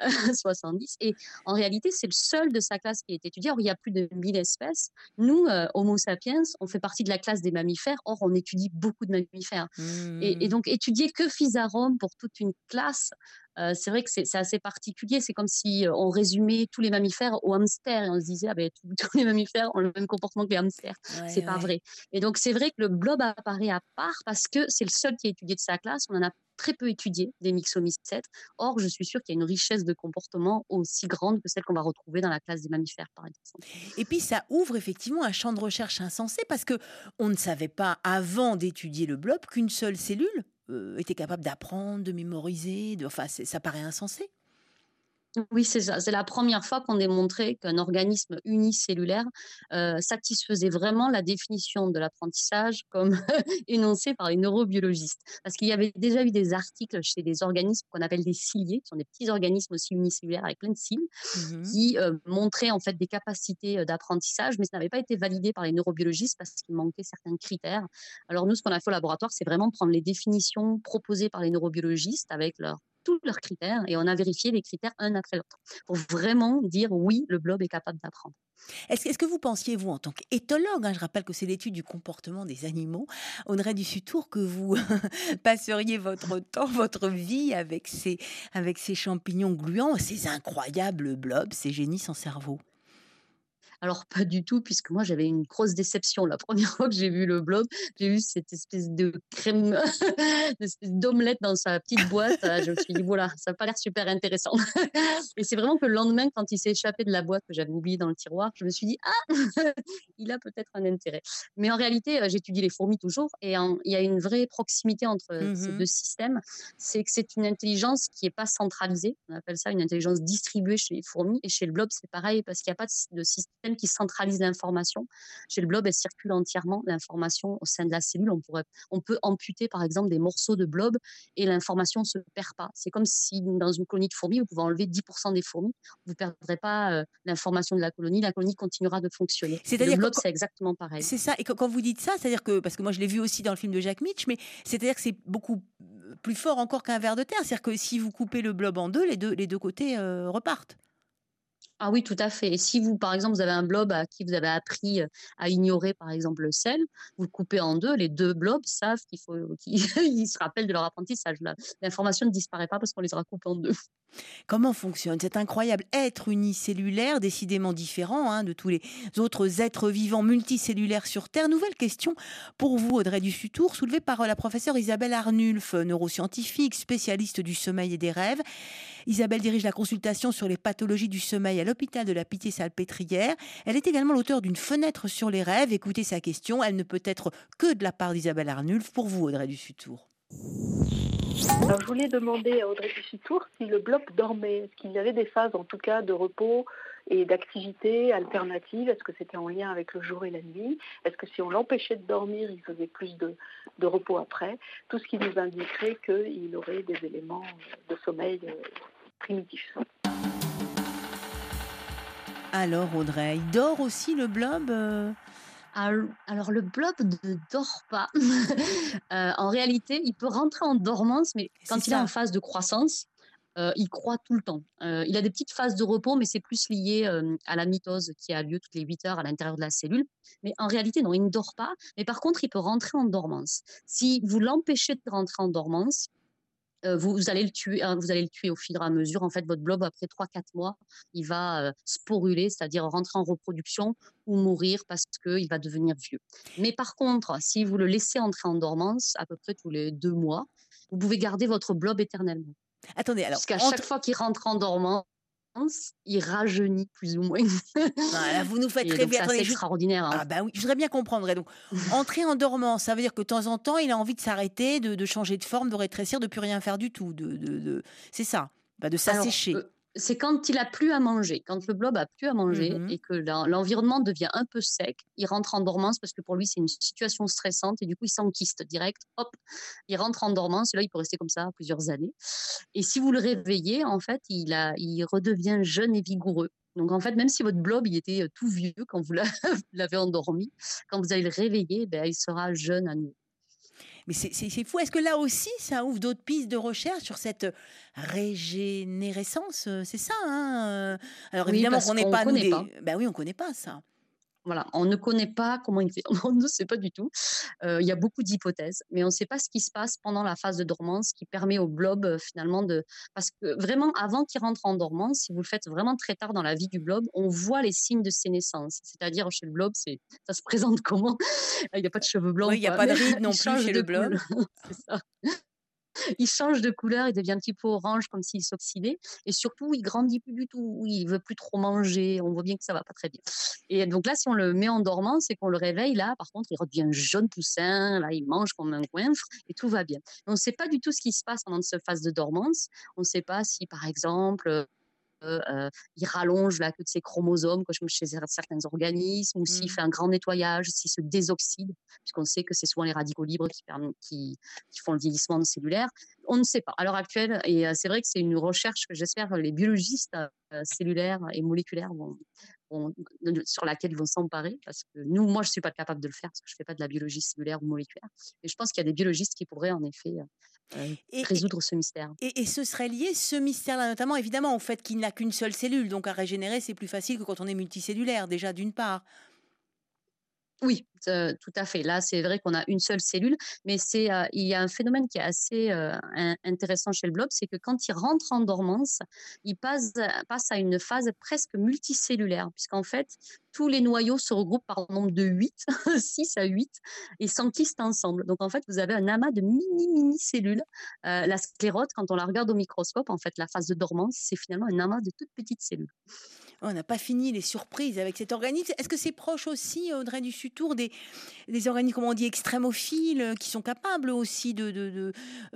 70. Et en réalité, c'est le seul de sa classe qui est étudié. Or, il y a plus de 1000 espèces. Nous, Homo sapiens, on fait partie de la classe des mammifères. Or, on étudie beaucoup de mammifères. Et donc, étudier que Physarum pour toute une classe, c'est vrai que c'est assez particulier. C'est comme si on résumait tous les mammifères aux hamsters et on se disait tous les mammifères ont le même comportement que les hamsters. C'est pas vrai. Et donc c'est vrai que le blob apparaît à part parce que c'est le seul qui est étudié de sa classe. On en a très peu étudié des myxomycètes. Or, je suis sûre qu'il y a une richesse de comportement aussi grande que celle qu'on va retrouver dans la classe des mammifères, par exemple. Et puis, ça ouvre effectivement un champ de recherche insensé parce qu'on ne savait pas, avant d'étudier le blob, qu'une seule cellule était capable d'apprendre, de mémoriser. Enfin, ça paraît insensé. Oui, c'est ça. C'est la première fois qu'on démontrait qu'un organisme unicellulaire satisfaisait vraiment la définition de l'apprentissage comme énoncée par les neurobiologistes. Parce qu'il y avait déjà eu des articles chez des organismes qu'on appelle des ciliés, qui sont des petits organismes aussi unicellulaires avec plein de cils, qui montraient en fait des capacités d'apprentissage, mais ça n'avait pas été validé par les neurobiologistes parce qu'il manquait certains critères. Alors nous, ce qu'on a fait au laboratoire, c'est vraiment prendre les définitions proposées par les neurobiologistes avec tous leurs critères, et on a vérifié les critères un après l'autre pour vraiment dire oui, le blob est capable d'apprendre. Est-ce que vous pensiez, vous, en tant qu'éthologue, je rappelle que c'est l'étude du comportement des animaux, Audrey Dussutour, que vous passeriez votre temps, votre vie avec ces champignons gluants, ces incroyables blobs, ces génies sans cerveau? Alors, pas du tout, puisque moi, j'avais une grosse déception. La première fois que j'ai vu le blob, j'ai vu cette espèce de crème, d'omelette dans sa petite boîte. Je me suis dit, voilà, ça n'a pas l'air super intéressant. Et c'est vraiment que le lendemain, quand il s'est échappé de la boîte que j'avais oubliée dans le tiroir, je me suis dit, il a peut-être un intérêt. Mais en réalité, j'étudie les fourmis toujours, et il y a une vraie proximité entre ces deux systèmes. C'est que c'est une intelligence qui n'est pas centralisée. On appelle ça une intelligence distribuée chez les fourmis. Et chez le blob, c'est pareil, parce qu'il n'y a pas de système qui centralise l'information. Chez le blob, elle circule entièrement, l'information au sein de la cellule. On peut amputer, par exemple, des morceaux de blob et l'information ne se perd pas. C'est comme si, dans une colonie de fourmis, vous pouvez enlever 10% des fourmis. Vous ne perdrez pas l'information de la colonie continuera de fonctionner. Le blob, c'est exactement pareil. C'est ça. Et quand vous dites ça, c'est-à-dire que, parce que moi, je l'ai vu aussi dans le film de Jack Mitch, mais c'est-à-dire que c'est beaucoup plus fort encore qu'un ver de terre. C'est-à-dire que si vous coupez le blob en deux, les deux côtés repartent. Ah oui, tout à fait. Et si vous, par exemple, vous avez un blob à qui vous avez appris à ignorer, par exemple, le sel, vous le coupez en deux, les deux blobs savent ils se rappellent de leur apprentissage. L'information ne disparaît pas parce qu'on les aura coupés en deux. Comment fonctionne cet incroyable être unicellulaire, décidément différent de tous les autres êtres vivants multicellulaires sur Terre? Nouvelle question pour vous, Audrey Dussutour, soulevée par la professeure Isabelle Arnulf, neuroscientifique, spécialiste du sommeil et des rêves. Isabelle dirige la consultation sur les pathologies du sommeil à l'hôpital de la Pitié-Salpêtrière. Elle est également l'auteure d'une fenêtre sur les rêves. Écoutez sa question, elle ne peut être que de la part d'Isabelle Arnulf. Pour vous, Audrey Dussutour. Alors, je voulais demander à Audrey Dussutour si le blob dormait, est-ce qu'il y avait des phases en tout cas de repos et d'activité alternative, est-ce que c'était en lien avec le jour et la nuit, est-ce que si on l'empêchait de dormir, il faisait plus de repos après, tout ce qui nous indiquerait qu'il aurait des éléments de sommeil primitifs. Alors Audrey, il dort aussi le blob Alors le blob ne dort pas. En réalité, il peut rentrer en dormance, mais quand il est en phase de croissance, il croît tout le temps. Il a des petites phases de repos, mais c'est plus lié à la mitose qui a lieu toutes les 8 heures à l'intérieur de la cellule. Mais en réalité, non, il ne dort pas. Mais par contre, il peut rentrer en dormance. Si vous l'empêchez de rentrer en dormance, vous allez le tuer, vous allez le tuer au fur et à mesure. En fait, votre blob, après 3-4 mois, il va sporuler, c'est-à-dire rentrer en reproduction ou mourir parce qu'il va devenir vieux. Mais par contre, si vous le laissez entrer en dormance, à peu près tous les 2 mois, vous pouvez garder votre blob éternellement. Attendez, alors... Parce qu'à chaque fois qu'il rentre en dormance, il rajeunit plus ou moins. Voilà, vous nous faites rêver. C'est extraordinaire. Ah bah oui, je voudrais bien comprendre. Donc, entrer en dormance, ça veut dire que de temps en temps, il a envie de s'arrêter, de changer de forme, de rétrécir, de plus rien faire du tout. C'est ça, de s'assécher. C'est quand il a plus à manger, quand le blob a plus à manger et que l'environnement devient un peu sec, il rentre en dormance parce que pour lui c'est une situation stressante et du coup il s'enquiste direct, hop, il rentre en dormance et là il peut rester comme ça plusieurs années. Et si vous le réveillez, en fait, il redevient jeune et vigoureux. Donc en fait, même si votre blob il était tout vieux quand vous l'avez endormi, quand vous allez le réveiller, il sera jeune à nouveau. Mais c'est fou. Est-ce que là aussi, ça ouvre d'autres pistes de recherche sur cette régénérescence? C'est ça, hein? Alors évidemment, on n'est pas nous des... Ben oui, on connaît pas ça. Voilà, on ne connaît pas comment il fait, on ne sait pas du tout. Il y a beaucoup d'hypothèses, mais on ne sait pas ce qui se passe pendant la phase de dormance qui permet au blob finalement de... Parce que vraiment, avant qu'il rentre en dormance, si vous le faites vraiment très tard dans la vie du blob, on voit les signes de ses naissances. C'est-à-dire, chez le blob, ça se présente comment? Il n'y a pas de cheveux blancs. Oui, il n'y a pas de rides non plus chez le blob. C'est ça. Il change de couleur, il devient un petit peu orange comme s'il s'oxydait et surtout il grandit plus du tout, il veut plus trop manger, on voit bien que ça va pas très bien. Et donc là si on le met en dormance et qu'on le réveille, là par contre il redevient jaune poussin, là il mange comme un coinfre et tout va bien. Mais on ne sait pas du tout ce qui se passe pendant cette phase de dormance, on ne sait pas si par exemple il rallonge la queue de ses chromosomes comme chez certains organismes ou s'il fait un grand nettoyage, s'il se désoxyde, puisqu'on sait que c'est souvent les radicaux libres qui font le vieillissement cellulaire. On ne sait pas à l'heure actuelle et c'est vrai que c'est une recherche que j'espère les biologistes cellulaires et moléculaires sur laquelle ils vont s'emparer parce que moi je ne suis pas capable de le faire parce que je ne fais pas de la biologie cellulaire ou moléculaire et je pense qu'il y a des biologistes qui pourraient en effet résoudre ce mystère. Et ce serait lié, ce mystère-là, notamment évidemment au fait qu'il n'a qu'une seule cellule, donc à régénérer c'est plus facile que quand on est multicellulaire déjà d'une part. Oui, tout à fait. Là, c'est vrai qu'on a une seule cellule, mais il y a un phénomène qui est assez intéressant chez le blob, c'est que quand il rentre en dormance, il passe à une phase presque multicellulaire, puisqu'en fait, tous les noyaux se regroupent par nombre de 8, 6 à 8, et s'enquistent ensemble. Donc, en fait, vous avez un amas de mini-cellules. La sclérote, quand on la regarde au microscope, en fait, la phase de dormance, c'est finalement un amas de toutes petites cellules. On n'a pas fini les surprises avec cet organisme. Est-ce que c'est proche aussi, Audrey Dussutour, des organismes, comment on dit, extrémophiles, qui sont capables aussi de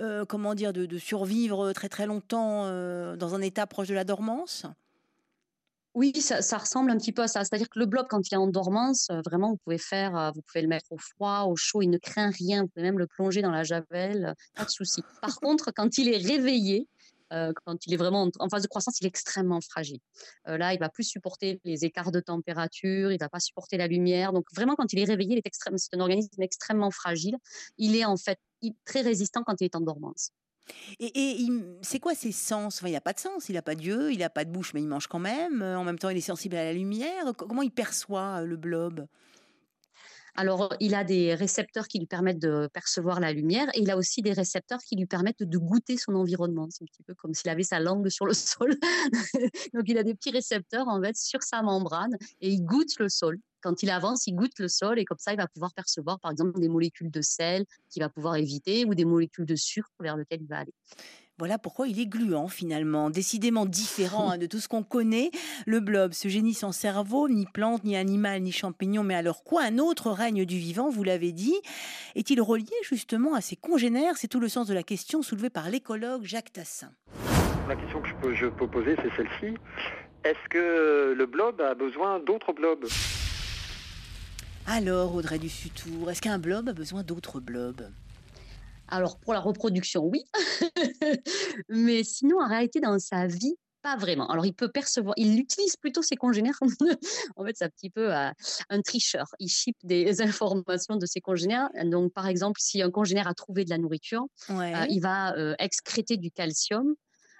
survivre très très longtemps dans un état proche de la dormance? Oui, ça ressemble un petit peu à ça. C'est-à-dire que le blob, quand il est en dormance, vraiment, vous pouvez le mettre au froid, au chaud, il ne craint rien. Vous pouvez même le plonger dans la javel, pas de souci. Par contre, quand il est réveillé, quand il est vraiment en phase de croissance, il est extrêmement fragile. Là, il ne va plus supporter les écarts de température, il ne va pas supporter la lumière. Donc vraiment, quand il est réveillé, c'est un organisme extrêmement fragile. Il est en fait très résistant quand il est en dormance. C'est quoi ses sens? Enfin, il n'a pas de sens, il n'a pas d'yeux, il n'a pas de bouche, mais il mange quand même. En même temps, il est sensible à la lumière. Comment il perçoit le blob? Alors, il a des récepteurs qui lui permettent de percevoir la lumière et il a aussi des récepteurs qui lui permettent de goûter son environnement. C'est un petit peu comme s'il avait sa langue sur le sol. Donc, il a des petits récepteurs en fait sur sa membrane et il goûte le sol. Quand il avance, il goûte le sol et comme ça, il va pouvoir percevoir par exemple des molécules de sel qu'il va pouvoir éviter ou des molécules de sucre vers lesquelles il va aller. Voilà pourquoi il est gluant finalement, décidément différent de tout ce qu'on connaît. Le blob, ce génie sans cerveau, ni plante, ni animal, ni champignon, mais alors quoi? Un autre règne du vivant, vous l'avez dit. Est-il relié justement à ses congénères? C'est tout le sens de la question soulevée par l'écologue Jacques Tassin. La question que je peux poser, c'est celle-ci. Est-ce que le blob a besoin d'autres blobs? Alors, Audrey Dussutour, est-ce qu'un blob a besoin d'autres blobs? Alors, pour la reproduction, oui. Mais sinon, en réalité, dans sa vie, pas vraiment. Alors, il peut percevoir, il utilise plutôt ses congénères. En fait, c'est un petit peu un tricheur. Il chipe des informations de ses congénères. Donc, par exemple, si un congénère a trouvé de la nourriture, il va excréter du calcium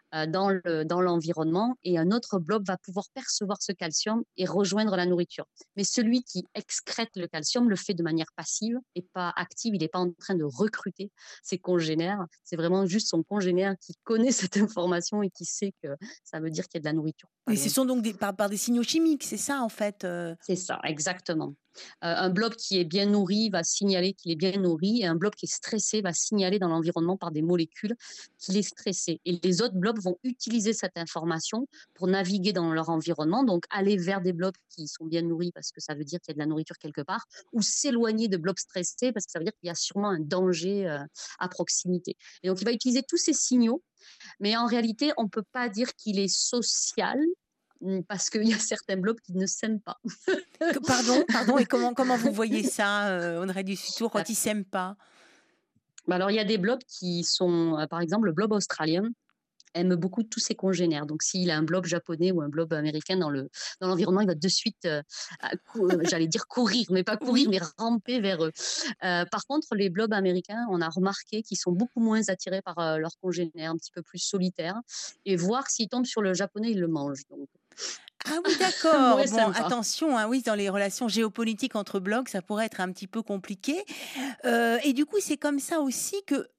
dans l'environnement et un autre blob va pouvoir percevoir ce calcium et rejoindre la nourriture. Mais celui qui excrète le calcium le fait de manière passive et pas active. Il n'est pas en train de recruter ses congénères. C'est vraiment juste son congénère qui connaît cette information et qui sait que ça veut dire qu'il y a de la nourriture. Et ce sont donc par des signaux chimiques, c'est ça en fait C'est ça, exactement. Un blob qui est bien nourri va signaler qu'il est bien nourri et un blob qui est stressé va signaler dans l'environnement par des molécules qu'il est stressé. Et les autres blobs vont utiliser cette information pour naviguer dans leur environnement, donc aller vers des blobs qui sont bien nourris parce que ça veut dire qu'il y a de la nourriture quelque part, ou s'éloigner de blobs stressés parce que ça veut dire qu'il y a sûrement un danger à proximité. Et donc il va utiliser tous ces signaux, mais en réalité on ne peut pas dire qu'il est social, parce qu'il y a certains blobs qui ne s'aiment pas. Pardon, et comment vous voyez ça, Audrey Dussutour, quand ils ne s'aiment pas? Alors, il y a des blobs qui sont, par exemple, le blob australien aime beaucoup tous ses congénères. Donc, s'il a un blob japonais ou un blob américain dans l'environnement, il va de suite, j'allais dire courir, mais pas courir, mais ramper vers eux. Par contre, les blobs américains, on a remarqué qu'ils sont beaucoup moins attirés par leurs congénères, un petit peu plus solitaires. Et voir s'ils tombent sur le japonais, ils le mangent. Donc. Ah oui, d'accord. Ouais, bon, attention, oui, dans les relations géopolitiques entre blocs, ça pourrait être un petit peu compliqué. Et du coup, c'est comme ça aussi que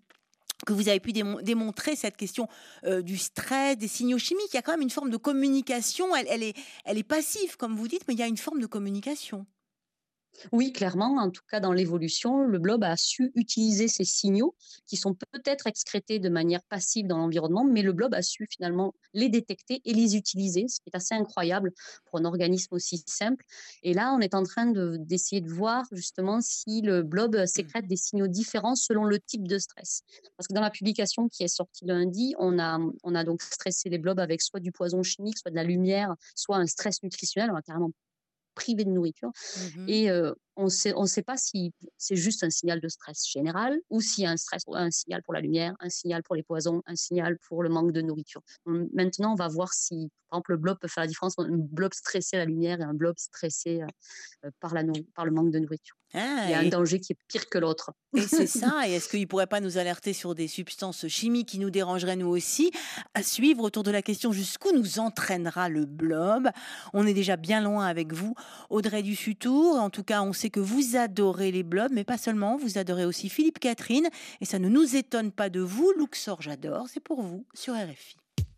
vous avez pu démontrer cette question du stress, des signaux chimiques. Il y a quand même une forme de communication. Elle est passive, comme vous dites, mais il y a une forme de communication. Oui, clairement, en tout cas dans l'évolution, le blob a su utiliser ces signaux qui sont peut-être excrétés de manière passive dans l'environnement, mais le blob a su finalement les détecter et les utiliser, ce qui est assez incroyable pour un organisme aussi simple. Et là, on est en train d'essayer de voir justement si le blob sécrète des signaux différents selon le type de stress. Parce que dans la publication qui est sortie lundi, on a donc stressé les blobs avec soit du poison chimique, soit de la lumière, soit un stress nutritionnel. On a carrément privé de nourriture. Et on sait pas si c'est juste un signal de stress général ou s'il y a un signal pour la lumière, un signal pour les poisons, un signal pour le manque de nourriture. Donc, maintenant, on va voir si, par exemple, le blob peut faire la différence entre un blob stressé à la lumière et un blob stressé par le manque de nourriture. Il y a un danger qui est pire que l'autre. Et c'est ça. Et est-ce qu'il ne pourrait pas nous alerter sur des substances chimiques qui nous dérangeraient nous aussi? À suivre autour de la question jusqu'où nous entraînera le blob. On est déjà bien loin avec vous, Audrey Dussutour. En tout cas, on sait que vous adorez les blobs, mais pas seulement. Vous adorez aussi Philippe Catherine. Et ça ne nous étonne pas de vous. Luxor, j'adore. C'est pour vous sur RFI.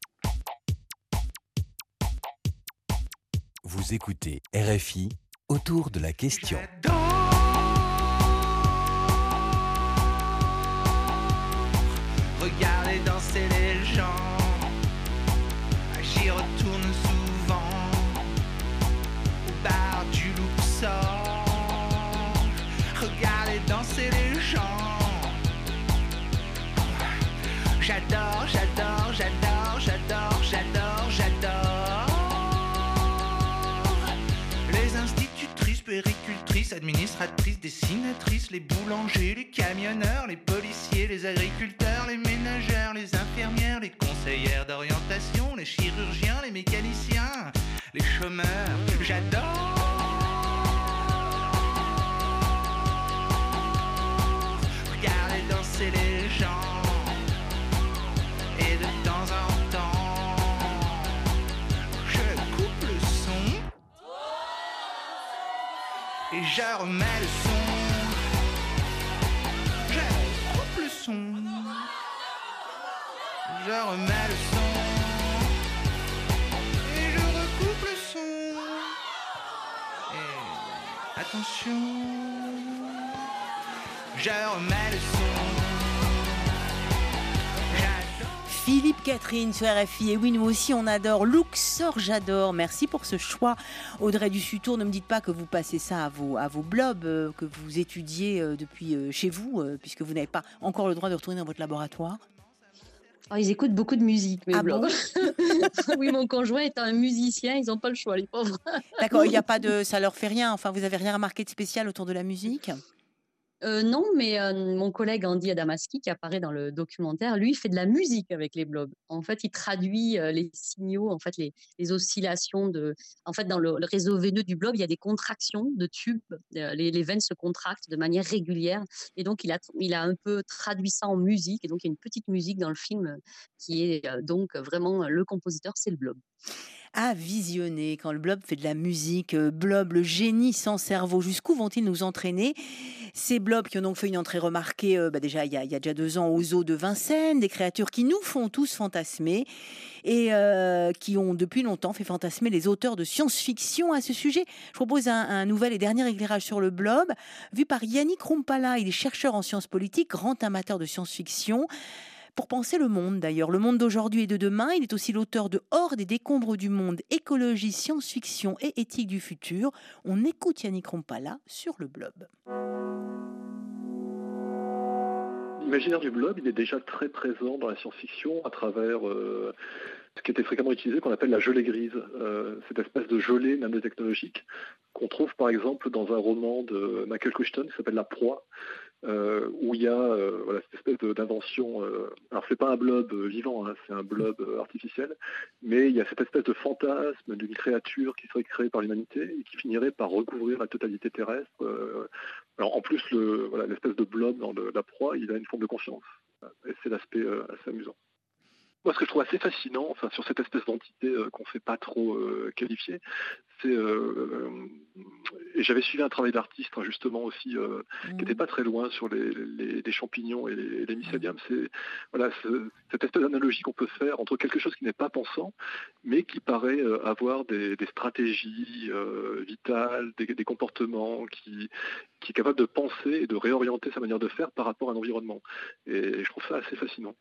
Vous écoutez RFI autour de la question. Regardez danser les gens, j'y retourne souvent au bar du Luxor. Regardez danser les gens, j'adore, j'adore, j'adore, j'adore, j'adore, j'adore. Les institutrices, puéricultrices, administratrices, dessinatrices, les boulangers, les camionneurs, les policiers, les agriculteurs, les ménagères, les infirmières, les conseillères d'orientation, les chirurgiens, les mécaniciens, les chômeurs, j'adore. Regardez danser les gens, et je remets le son. Je coupe le son. Je remets le son. Et je recoupe le son. Et attention. Je remets le son. Philippe Catherine sur RFI. Et oui, nous aussi, on adore. Luxor, j'adore. Merci pour ce choix. Audrey Dussutour, ne me dites pas que vous passez ça à vos blobs, que vous étudiez depuis chez vous, puisque vous n'avez pas encore le droit de retourner dans votre laboratoire. Oh, ils écoutent beaucoup de musique, mes blobs. Bon Oui, mon conjoint étant un musicien, ils n'ont pas le choix, les pauvres. D'accord, il n'y a pas de... Ça leur fait rien. Enfin, vous n'avez rien remarqué de spécial autour de la musique ? Non, mais mon collègue Andy Adamaski, qui apparaît dans le documentaire, lui, fait de la musique avec les blobs. En fait, il traduit les signaux, en fait, les oscillations de... En fait, dans le réseau veineux du blob, il y a des contractions de tubes. Les veines se contractent de manière régulière. Et donc, il a un peu traduit ça en musique. Et donc, il y a une petite musique dans le film qui est donc vraiment le compositeur, c'est le blob. À visionner quand le blob fait de la musique. Blob, le génie sans cerveau. Jusqu'où vont-ils nous entraîner ? Ces blobs qui ont donc fait une entrée remarquée déjà il y a déjà 2 ans aux Eaux de Vincennes, des créatures qui nous font tous fantasmer et qui ont depuis longtemps fait fantasmer les auteurs de science-fiction. À ce sujet, je propose un nouvel et dernier éclairage sur le blob, vu par Yannick Rumpala. Il est chercheur en sciences politiques, grand amateur de science-fiction. Pour penser le monde d'ailleurs, le monde d'aujourd'hui et de demain, il est aussi l'auteur de Hors des décombres du monde, écologie, science-fiction et éthique du futur. On écoute Yannick Rumpala sur le blob. L'imaginaire du blob, il est déjà très présent dans la science-fiction à travers ce qui était fréquemment utilisé, qu'on appelle la gelée grise, cette espèce de gelée nanotechnologique qu'on trouve par exemple dans un roman de Michael Crichton qui s'appelle La Proie, où il y a cette espèce d'invention. Alors c'est pas un blob vivant, hein, c'est un blob artificiel, mais il y a cette espèce de fantasme d'une créature qui serait créée par l'humanité et qui finirait par recouvrir la totalité terrestre. Alors en plus, l'espèce de blob dans La Proie, il a une forme de conscience. Et c'est l'aspect assez amusant. Moi, ce que je trouve assez fascinant, sur cette espèce d'entité qu'on ne sait pas trop qualifier, c'est et j'avais suivi un travail d'artiste justement aussi qui n'était pas très loin sur les champignons et les mycéliums. C'est cette espèce d'analogie qu'on peut faire entre quelque chose qui n'est pas pensant, mais qui paraît avoir des stratégies vitales, des comportements, qui est capable de penser et de réorienter sa manière de faire par rapport à un environnement. Et je trouve ça assez fascinant.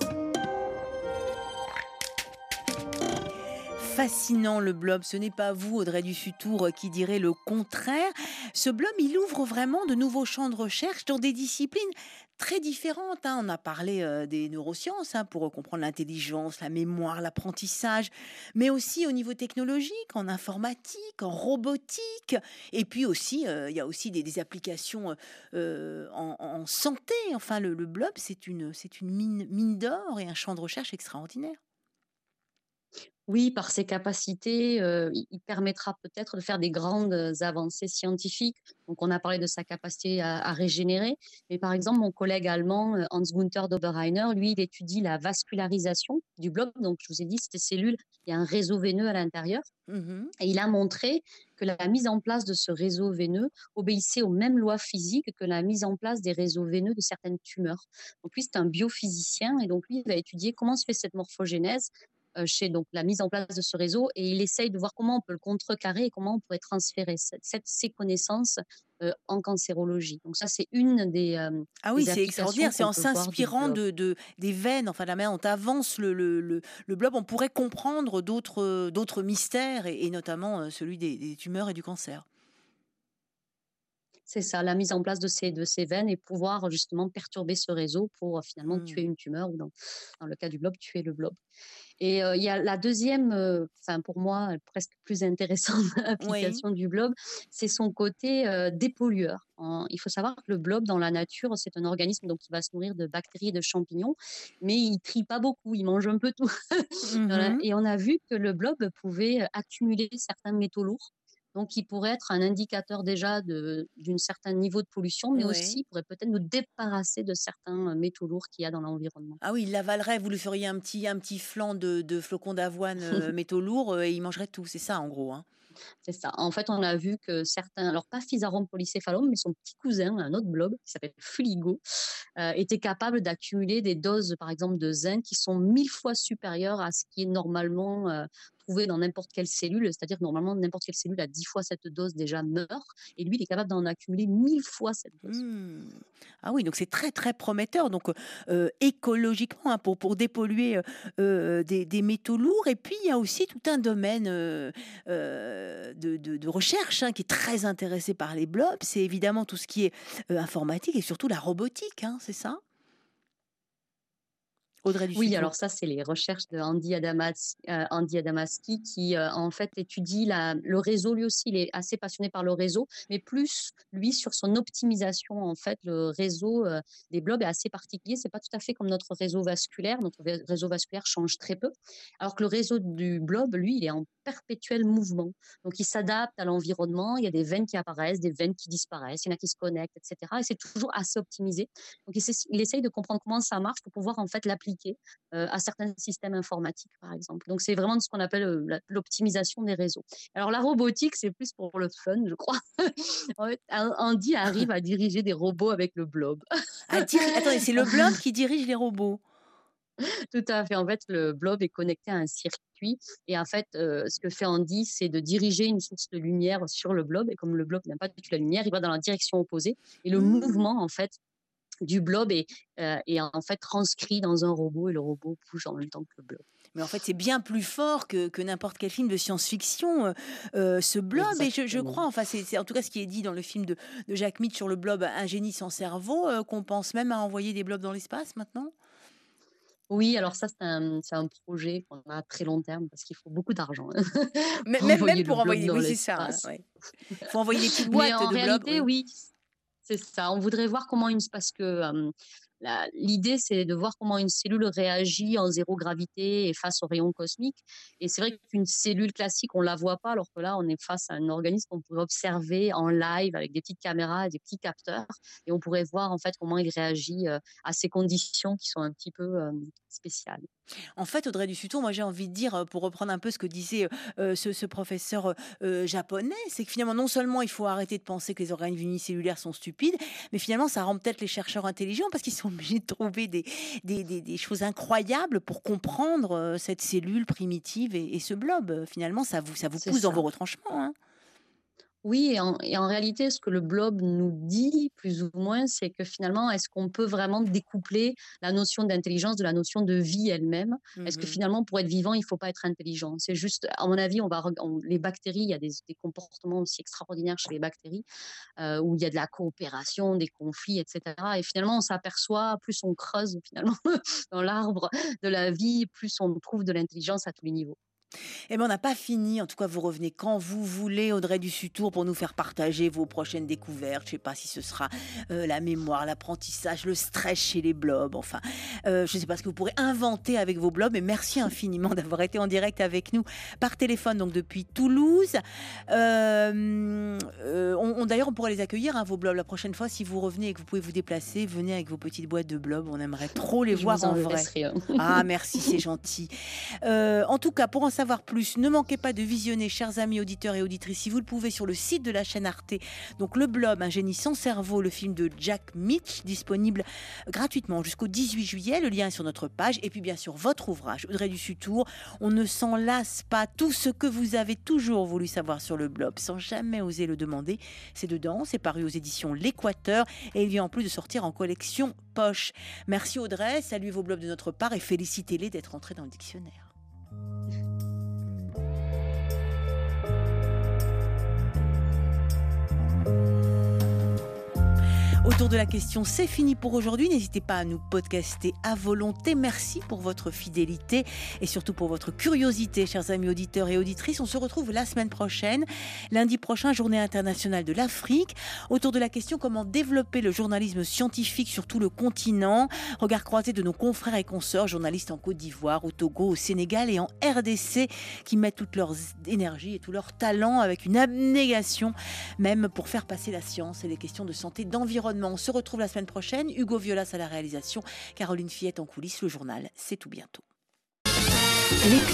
Fascinant le blob, ce n'est pas vous Audrey Dussutour qui direz le contraire. Ce blob, il ouvre vraiment de nouveaux champs de recherche dans des disciplines très différentes. On a parlé des neurosciences pour comprendre l'intelligence, la mémoire, l'apprentissage, mais aussi au niveau technologique, en informatique, en robotique, et puis aussi il y a aussi des applications en santé. Enfin, le blob, c'est une mine d'or et un champ de recherche extraordinaire. Oui, par ses capacités, il permettra peut-être de faire des grandes avancées scientifiques. Donc, on a parlé de sa capacité à régénérer. Mais par exemple, mon collègue allemand, Hans-Günther Doberheiner, lui, il étudie la vascularisation du blob. Donc, je vous ai dit, ces cellules, il y a un réseau veineux à l'intérieur. Et il a montré que la mise en place de ce réseau veineux obéissait aux mêmes lois physiques que la mise en place des réseaux veineux de certaines tumeurs. Donc, lui, c'est un biophysicien. Et donc, lui, il va étudier comment se fait cette morphogénèse chez donc la mise en place de ce réseau, et il essaye de voir comment on peut le contrecarrer et comment on pourrait transférer ces connaissances en cancérologie. Donc ça, c'est une des oui, des c'est extraordinaire. C'est en s'inspirant des veines, enfin la manière dont avance le blob, on pourrait comprendre d'autres mystères et notamment celui des tumeurs et du cancer. C'est ça, la mise en place de ces veines et pouvoir justement perturber ce réseau pour finalement tuer une tumeur ou dans le cas du blob, tuer le blob. Et il y a la deuxième, pour moi, presque plus intéressante application du blob, c'est son côté dépollueur. Il faut savoir que le blob, dans la nature, c'est un organisme donc, qui va se nourrir de bactéries et de champignons, mais il ne trie pas beaucoup, il mange un peu tout. Voilà. Et on a vu que le blob pouvait accumuler certains métaux lourds. Donc, il pourrait être un indicateur déjà d'un certain niveau de pollution, mais aussi pourrait peut-être nous débarrasser de certains métaux lourds qu'il y a dans l'environnement. Ah oui, il l'avalerait, vous lui feriez un petit flanc de flocons d'avoine métaux lourds et il mangerait tout, c'est ça en gros. C'est ça. En fait, on a vu que certains, alors pas Physarum polycéphalum, mais son petit cousin, un autre blob qui s'appelle Fuligo, était capable d'accumuler des doses, par exemple, de zinc qui sont 1000 fois supérieures à ce qui est normalement trouvé dans n'importe quelle cellule. C'est-à-dire que normalement, n'importe quelle cellule a 10 fois cette dose déjà meurt. Et lui, il est capable d'en accumuler 1000 fois cette dose. Ah oui, donc c'est très très prometteur. Donc écologiquement, pour dépolluer des métaux lourds. Et puis il y a aussi tout un domaine de recherche qui est très intéressé par les blobs. C'est évidemment tout ce qui est informatique et surtout la robotique, c'est ça? Audrey Dussutour. Oui, alors ça, c'est les recherches de Andy Adamasky qui, en fait, étudie le réseau. Lui aussi, il est assez passionné par le réseau, mais plus, lui, sur son optimisation. En fait, le réseau des blobs est assez particulier. C'est pas tout à fait comme notre réseau vasculaire. Notre réseau vasculaire change très peu, alors que le réseau du blob, lui, il est en perpétuel mouvement. Donc, il s'adapte à l'environnement. Il y a des veines qui apparaissent, des veines qui disparaissent, il y en a qui se connectent, etc. Et c'est toujours assez optimisé. Donc, il essaye de comprendre comment ça marche pour pouvoir, en fait, l'appliquer à certains systèmes informatiques, par exemple. Donc, c'est vraiment ce qu'on appelle l'optimisation des réseaux. Alors, la robotique, c'est plus pour le fun, je crois. En fait, Andy arrive à diriger des robots avec le blob. Attendez, c'est le blob qui dirige les robots? Tout à fait. En fait, le blob est connecté à un circuit. Et en fait, ce que fait Andy, c'est de diriger une source de lumière sur le blob. Et comme le blob n'aime pas du tout la lumière, il va dans la direction opposée. Et le mouvement, en fait, du blob est en fait transcrit dans un robot et le robot bouge en même temps que le blob. Mais en fait, c'est bien plus fort que n'importe quel film de science-fiction, ce blob. Exactement. Et je crois, enfin, c'est en tout cas ce qui est dit dans le film de Jack Mitch sur le blob, Un génie sans cerveau, qu'on pense même à envoyer des blobs dans l'espace maintenant. Oui, alors ça, c'est un projet qu'on a à très long terme parce qu'il faut beaucoup d'argent. Même pour envoyer, oui, c'est ça. Il faut envoyer des petites boîtes de blobs. Mais en réalité, oui. C'est ça. On voudrait voir comment parce que l'idée, c'est de voir comment une cellule réagit en zéro gravité et face aux rayons cosmiques. Et c'est vrai qu'une cellule classique, on la voit pas, alors que là, on est face à un organisme qu'on pourrait observer en live avec des petites caméras et des petits capteurs. Et on pourrait voir en fait comment il réagit à ces conditions qui sont un petit peu spéciales. En fait, Audrey Dussutour, moi j'ai envie de dire, pour reprendre un peu ce que disait ce professeur japonais, c'est que finalement, non seulement il faut arrêter de penser que les organismes unicellulaires sont stupides, mais finalement, ça rend peut-être les chercheurs intelligents parce qu'ils sont obligés de trouver des choses incroyables pour comprendre cette cellule primitive et ce blob. Finalement, ça vous pousse dans vos retranchements. Oui, et en réalité, ce que le blob nous dit, plus ou moins, c'est que finalement, est-ce qu'on peut vraiment découpler la notion d'intelligence de la notion de vie elle-même? Est-ce que finalement, pour être vivant, il ne faut pas être intelligent? C'est juste, à mon avis, les bactéries, il y a des comportements aussi extraordinaires chez les bactéries, où il y a de la coopération, des conflits, etc. Et finalement, on s'aperçoit, plus on creuse finalement dans l'arbre de la vie, plus on trouve de l'intelligence à tous les niveaux. Eh bien, on n'a pas fini. En tout cas, vous revenez quand vous voulez, Audrey Dussutour, pour nous faire partager vos prochaines découvertes. Je ne sais pas si ce sera la mémoire, l'apprentissage, le stress chez les blobs. Enfin, je ne sais pas ce que vous pourrez inventer avec vos blobs. Mais merci infiniment d'avoir été en direct avec nous par téléphone, donc depuis Toulouse. D'ailleurs, on pourrait les accueillir, vos blobs, la prochaine fois. Si vous revenez et que vous pouvez vous déplacer, venez avec vos petites boîtes de blobs. On aimerait trop les voir en vrai. Ah, merci, c'est gentil. En tout cas, pour en savoir plus, ne manquez pas de visionner, chers amis auditeurs et auditrices, si vous le pouvez, sur le site de la chaîne Arte, donc Le Blob, Un génie sans cerveau, le film de Jack Mitch, disponible gratuitement jusqu'au 18 juillet. Le lien est sur notre page. Et puis bien sûr, votre ouvrage, Audrey Dussutour, On ne s'en lasse pas, tout ce que vous avez toujours voulu savoir sur le blob, sans jamais oser le demander. C'est dedans, c'est paru aux éditions L'Équateur et il vient en plus de sortir en collection poche. Merci Audrey, saluez vos blobs de notre part et félicitez-les d'être entrés dans le dictionnaire. Autour de la question, c'est fini pour aujourd'hui. N'hésitez pas à nous podcaster à volonté. Merci pour votre fidélité et surtout pour votre curiosité, chers amis auditeurs et auditrices. On se retrouve la semaine prochaine, lundi prochain, Journée internationale de l'Afrique. Autour de la question, comment développer le journalisme scientifique sur tout le continent. Regard croisé de nos confrères et consoeurs, journalistes en Côte d'Ivoire, au Togo, au Sénégal et en RDC, qui mettent toute leur énergie et tout leur talent avec une abnégation, même pour faire passer la science et les questions de santé, d'environnement. On se retrouve la semaine prochaine. Hugo Violas à la réalisation, Caroline Fillette en coulisses. Le journal, c'est tout bientôt.